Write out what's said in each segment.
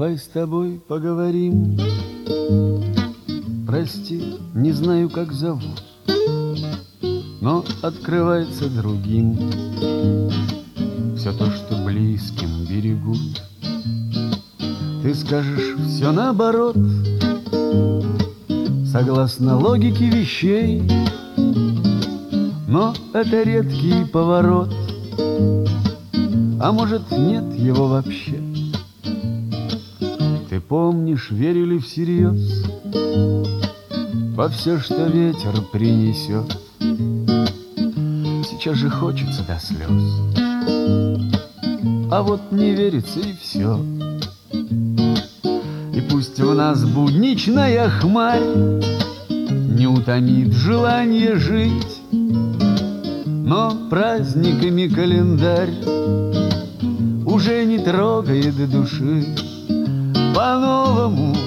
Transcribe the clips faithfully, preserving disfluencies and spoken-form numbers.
Давай с тобой поговорим. Прости, не знаю, как зовут, но открывается другим все то, что близким берегут. Ты скажешь все наоборот, согласно логике вещей, но это редкий поворот, а может, нет его вообще. Ты помнишь, верили всерьез во все, что ветер принесет. Сейчас же хочется до слез, а вот не верится и все. И пусть в нас будничная хмарь не утомит желание жить, но праздниками календарь уже не трогает души. По-новому,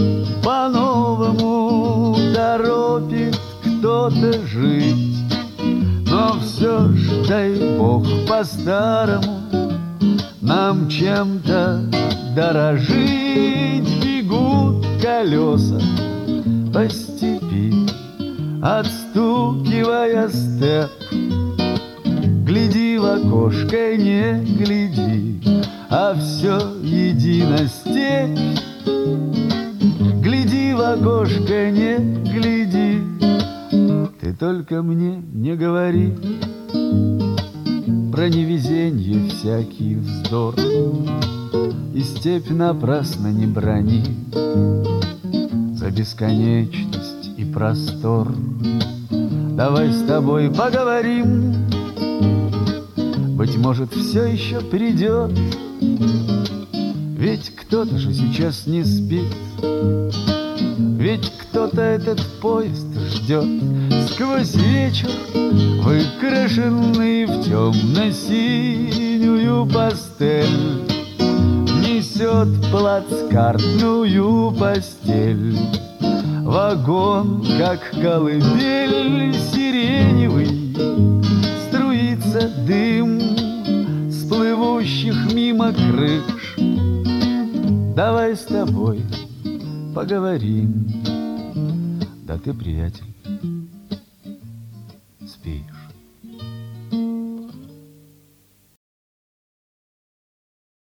по-новому торопит кто-то жить. Но все ж, дай Бог, по-старому нам чем-то дорожить. Бегут колеса по степи, отстукивая степ. Гляди в окошко, не гляди, а все едино степь. Гляди в окошко, не гляди, ты только мне не говори про невезенье всякий вздор, и степь напрасно не брони за бесконечность и простор. Давай с тобой поговорим, быть может, все еще придет, ведь кто-то же сейчас не спит, ведь кто-то этот поезд ждет. Сквозь вечер, выкрашенный в темно-синюю пастель, несет плацкартную постель. Вагон, как колыбель сиреневый, струится дым с плывущих мимо крыш. Давай с тобой поговорим. Да ты, приятель,